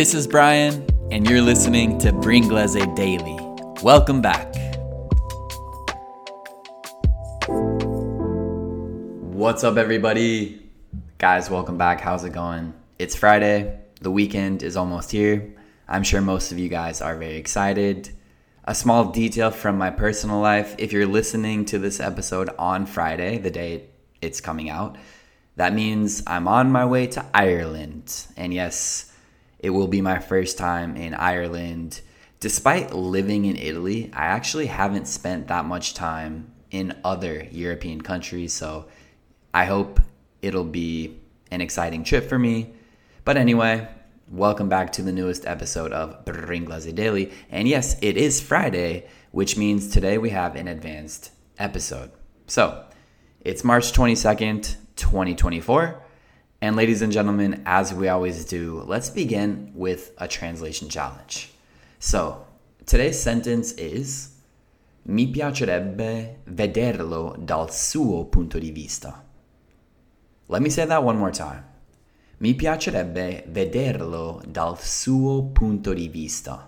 This is Brian, and you're listening to Bringlese Daily. Welcome back. What's up, everybody? Guys, welcome back. How's it going? It's Friday. The weekend is almost here. I'm sure most of you guys are very excited. A small detail from my personal life. If you're listening to this episode on Friday, the day it's coming out, that means I'm on my way to Ireland. And yes, it will be my first time in Ireland. Despite living in Italy, I actually haven't spent that much time in other European countries, so I hope it'll be an exciting trip for me. But anyway, welcome back to the newest episode of Bringlese Daily. And yes, it is Friday, which means today we have an advanced episode. So, it's March 22nd, 2024. And ladies and gentlemen, as we always do, let's begin with a translation challenge. So, today's sentence is: Mi piacerebbe vederlo dal suo punto di vista. Let me say that one more time. Mi piacerebbe vederlo dal suo punto di vista.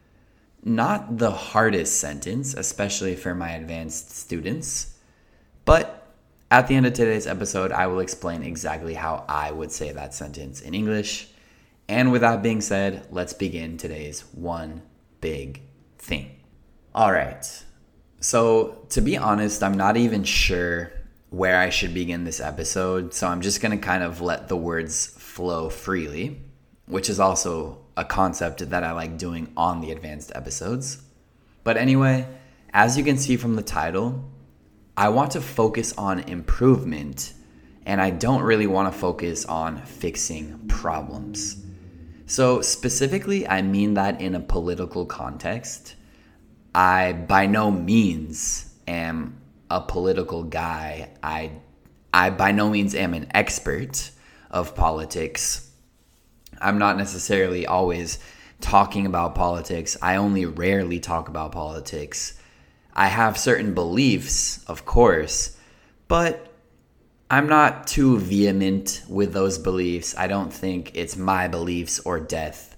Not the hardest sentence, especially for my advanced students, but at the end of today's episode, I will explain exactly how I would say that sentence in English. And with that being said, let's begin today's one big thing. All right. So to be honest, I'm not even sure where I should begin this episode. So I'm just going to kind of let the words flow freely, which is also a concept that I like doing on the advanced episodes. But anyway, as you can see from the title, I want to focus on improvement, and I don't really want to focus on fixing problems. So specifically, I mean that in a political context. I by no means am a political guy. I by no means am an expert of politics. I'm not necessarily always talking about politics. I only rarely talk about politics. I have certain beliefs, of course, but I'm not too vehement with those beliefs. I don't think it's my beliefs or death.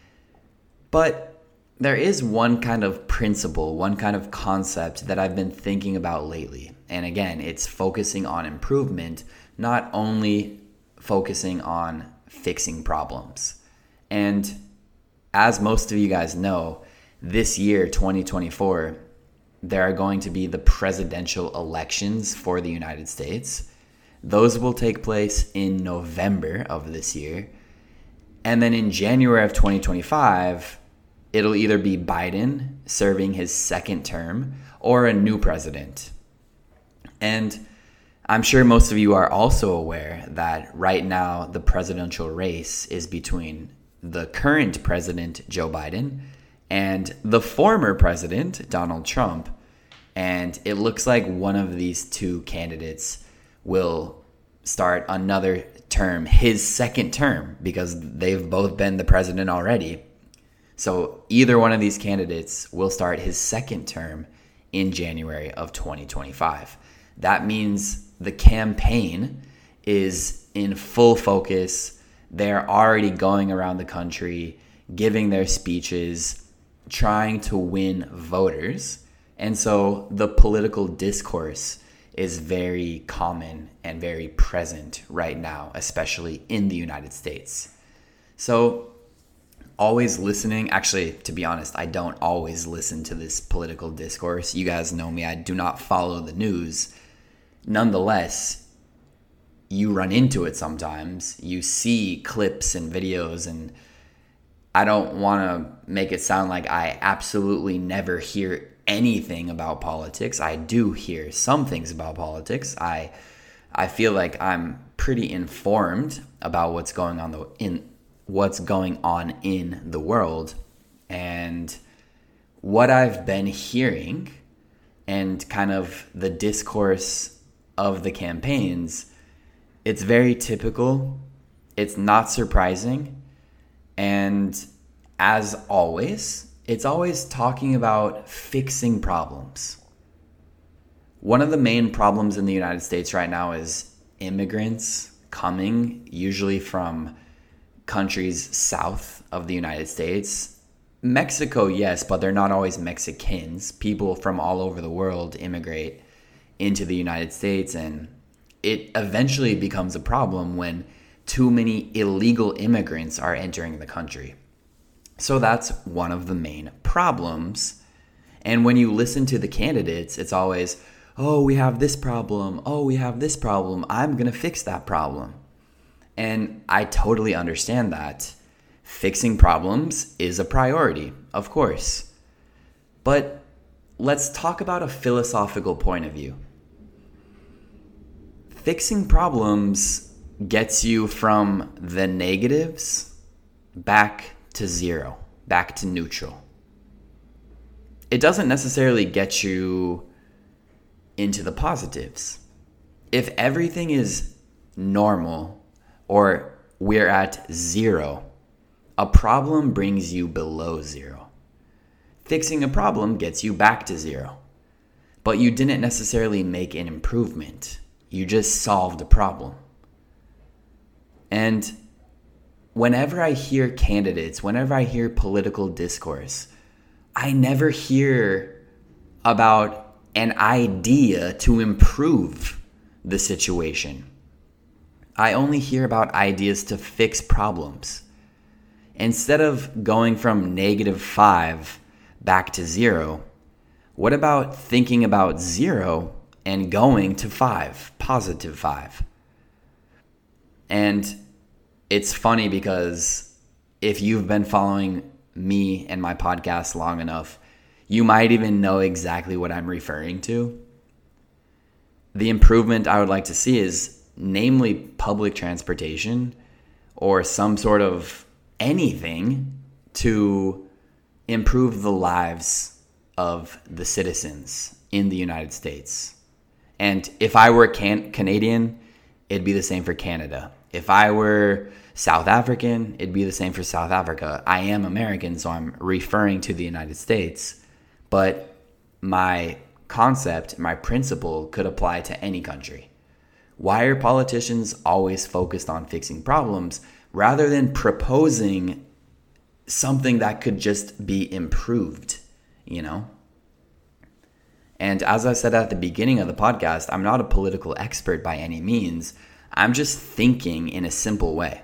But there is one kind of principle, one kind of concept that I've been thinking about lately. And again, it's focusing on improvement, not only focusing on fixing problems. And as most of you guys know, this year, 2024, there are going to be the presidential elections for the United States. Those will take place in November of this year. And then in January of 2025, it'll either be Biden serving his second term or a new president. And I'm sure most of you are also aware that right now the presidential race is between the current president, Joe Biden, and the former president, Donald Trump. And it looks like one of these two candidates will start another term, his second term, because they've both been the president already. So either one of these candidates will start his second term in January of 2025. That means the campaign is in full focus. They're already going around the country, giving their speeches, trying to win voters. And so the political discourse is very common and very present right now, especially in the United States. So always listening, actually, to be honest, I don't always listen to this political discourse. You guys know me, I do not follow the news. Nonetheless, you run into it sometimes. You see clips and videos, and I don't want to make it sound like I absolutely never hear anything about politics. I do hear some things about politics. I feel like I'm pretty informed about what's going on in the world, and what I've been hearing and kind of the discourse of the campaigns. It's very typical. It's not surprising. And as always, it's always talking about fixing problems. One of the main problems in the United States right now is immigrants coming, usually from countries south of the United States. Mexico, yes, but they're not always Mexicans. People from all over the world immigrate into the United States, and it eventually becomes a problem when too many illegal immigrants are entering the country. So that's one of the main problems. And when you listen to the candidates, it's always, oh, we have this problem. Oh, we have this problem. I'm going to fix that problem. And I totally understand that. Fixing problems is a priority, of course. But let's talk about a philosophical point of view. Fixing problems gets you from the negatives back to zero, back to neutral. It doesn't necessarily get you into the positives. If everything is normal or we're at zero, a problem brings you below zero. Fixing a problem gets you back to zero. But you didn't necessarily make an improvement. You just solved a problem. And whenever I hear candidates, whenever I hear political discourse, I never hear about an idea to improve the situation. I only hear about ideas to fix problems. Instead of going from -5 back to 0, what about thinking about 0 and going to 5, +5? And it's funny because if you've been following me and my podcast long enough, you might even know exactly what I'm referring to. The improvement I would like to see is namely public transportation or some sort of anything to improve the lives of the citizens in the United States. And if I were Canadian, it'd be the same for Canada. If I were South African, it'd be the same for South Africa. I am American, so I'm referring to the United States. But my concept, my principle could apply to any country. Why are politicians always focused on fixing problems rather than proposing something that could just be improved, you know? And as I said at the beginning of the podcast, I'm not a political expert by any means. I'm just thinking in a simple way.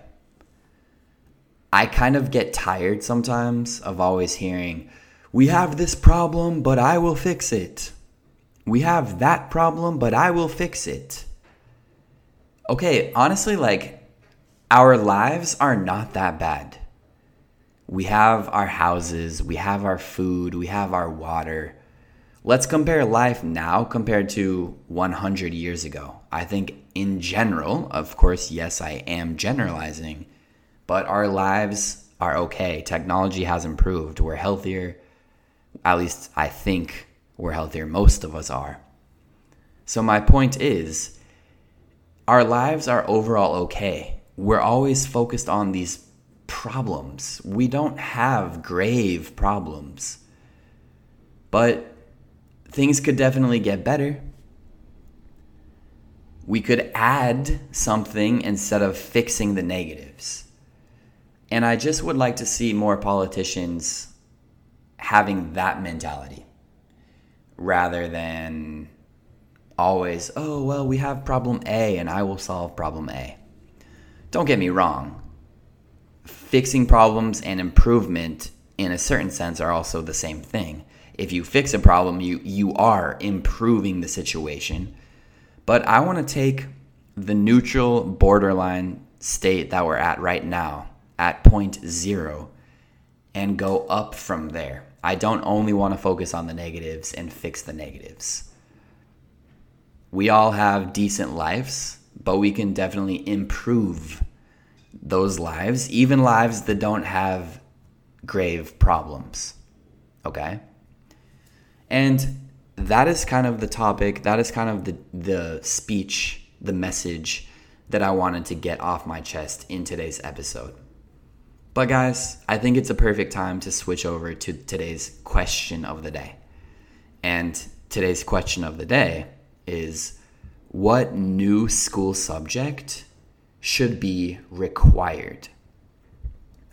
I kind of get tired sometimes of always hearing, we have this problem, but I will fix it. We have that problem, but I will fix it. Okay, honestly, our lives are not that bad. We have our houses, we have our food, we have our water. Let's compare life now compared to 100 years ago. I think in general, of course, yes, I am generalizing, but our lives are okay. Technology has improved. We're healthier. At least I think we're healthier. Most of us are. So my point is, our lives are overall okay. We're always focused on these problems. We don't have grave problems. But things could definitely get better. We could add something instead of fixing the negatives. And I just would like to see more politicians having that mentality rather than always, oh, well, we have problem A and I will solve problem A. Don't get me wrong. Fixing problems and improvement in a certain sense are also the same thing. If you fix a problem, you are improving the situation. But I want to take the neutral borderline state that we're at right now, at point 0, and go up from there. I don't only want to focus on the negatives and fix the negatives. We all have decent lives, but we can definitely improve those lives, even lives that don't have grave problems. Okay? And that is kind of the topic, that is kind of the speech, the message that I wanted to get off my chest in today's episode. But guys, I think it's a perfect time to switch over to today's question of the day. And today's question of the day is, what new school subject should be required?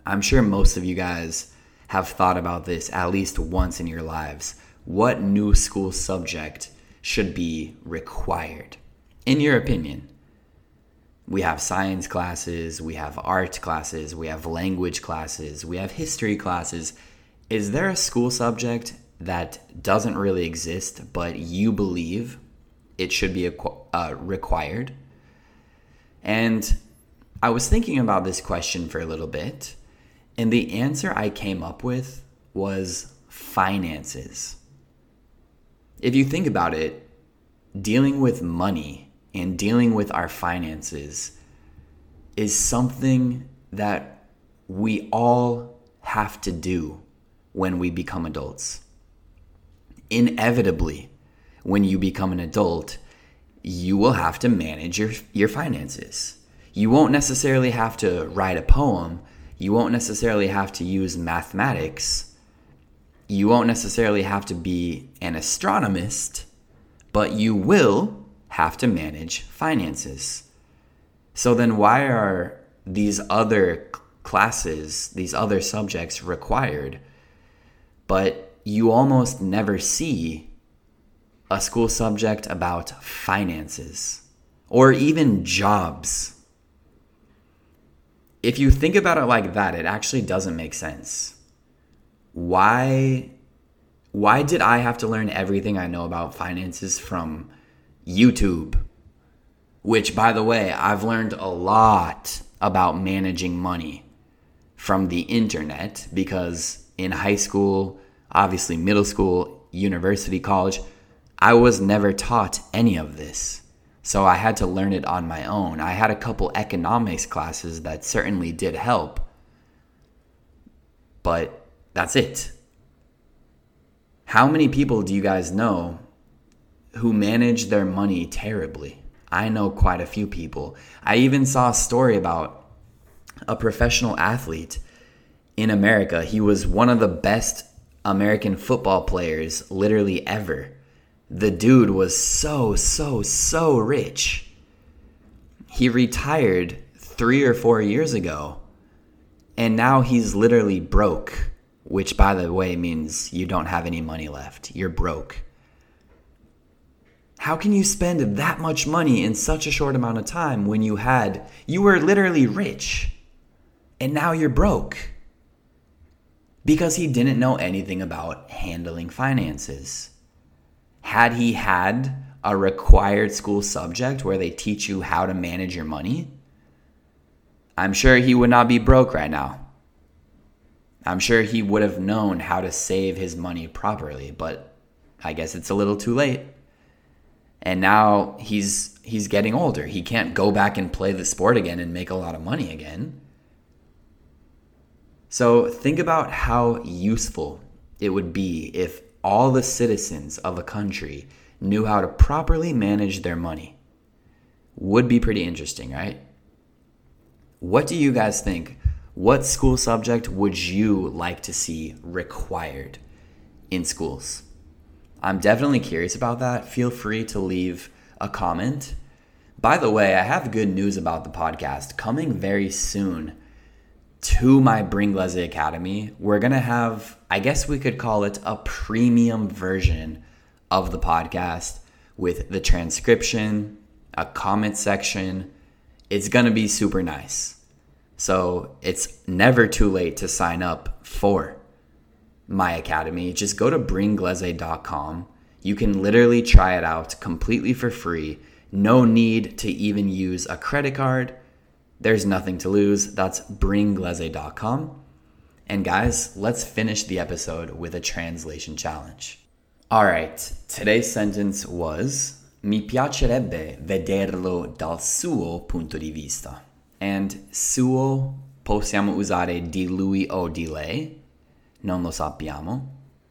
I'm sure most of you guys have thought about this at least once in your lives. What new school subject should be required? In your opinion, we have science classes, we have art classes, we have language classes, we have history classes. Is there a school subject that doesn't really exist, but you believe it should be required? And I was thinking about this question for a little bit, and the answer I came up with was finances. If you think about it, dealing with money and dealing with our finances is something that we all have to do when we become adults. Inevitably, when you become an adult, you will have to manage your finances. You won't necessarily have to write a poem. You won't necessarily have to use mathematics. You won't necessarily have to be an astronomist, but you will have to manage finances. So then why are these other classes, these other subjects required, but you almost never see a school subject about finances or even jobs? If you think about it like that, it actually doesn't make sense. Why did I have to learn everything I know about finances from YouTube? Which, by the way, I've learned a lot about managing money from the internet, because in high school, obviously middle school, university, college, I was never taught any of this. So I had to learn it on my own. I had a couple economics classes that certainly did help, but that's it. How many people do you guys know who manage their money terribly? I know quite a few people. I even saw a story about a professional athlete in America. He was one of the best American football players literally ever. The dude was so rich. He retired 3 or 4 years ago, and now he's literally broke, which, by the way, means you don't have any money left. You're broke. How can you spend that much money in such a short amount of time when you were literally rich, and now you're broke? Because he didn't know anything about handling finances. Had he had a required school subject where they teach you how to manage your money, I'm sure he would not be broke right now. I'm sure he would have known how to save his money properly, but I guess it's a little too late. And now he's getting older. He can't go back and play the sport again and make a lot of money again. So think about how useful it would be if all the citizens of a country knew how to properly manage their money. Would be pretty interesting, right? What do you guys think? What school subject would you like to see required in schools? I'm definitely curious about that. Feel free to leave a comment. By the way, I have good news about the podcast. Coming very soon to my Bringlese Academy, we're going to have, I guess we could call it a premium version of the podcast with the transcription, a comment section. It's going to be super nice. So it's never too late to sign up for my academy. Just go to bringlese.com. You can literally try it out completely for free. No need to even use a credit card. There's nothing to lose. That's bringlese.com. And guys, let's finish the episode with a translation challenge. All right, today's sentence was mi piacerebbe vederlo dal suo punto di vista. And suo possiamo usare di lui o di lei, non lo sappiamo.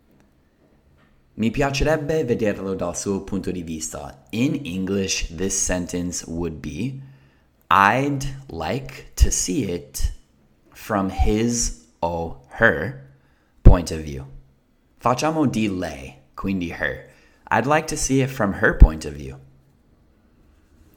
Mi piacerebbe vederlo dal suo punto di vista. In English, this sentence would be, I'd like to see it from his o her point of view. Facciamo di lei, quindi her. I'd like to see it from her point of view.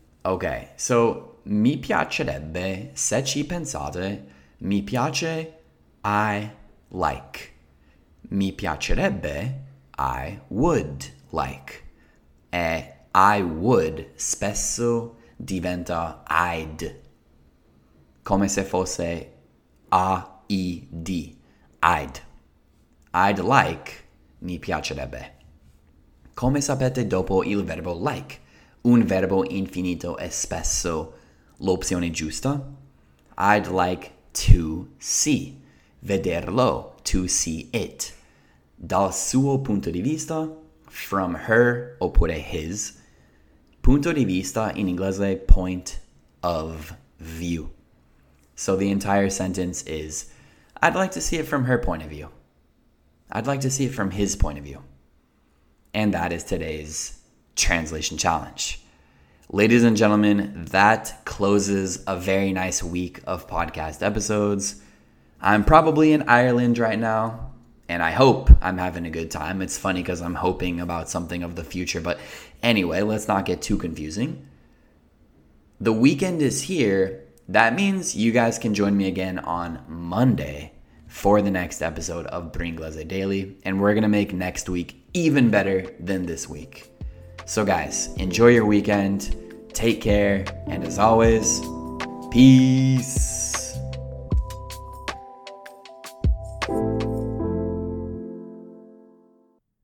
Okay, so mi piacerebbe, se ci pensate, mi piace I like. Mi piacerebbe, I would like. E I would spesso diventa I'd, come se fosse A-I-D, I'd. I'd like, mi piacerebbe. Come sapete, dopo il verbo like, un verbo infinito è spesso l'opzione giusta. I'd like to see, vederlo, to see it. Dal suo punto di vista, from her oppure his. Punto di vista in inglese, point of view. So the entire sentence is, I'd like to see it from her point of view. I'd like to see it from his point of view. And that is today's translation challenge. Ladies and gentlemen, that closes a very nice week of podcast episodes. I'm probably in Ireland right now, and I hope I'm having a good time. It's funny because I'm hoping about something of the future, but anyway, let's not get too confusing. The weekend is here. That means you guys can join me again on Monday for the next episode of Bringlese Daily, and we're going to make next week even better than this week. So guys, enjoy your weekend, take care, and as always, peace.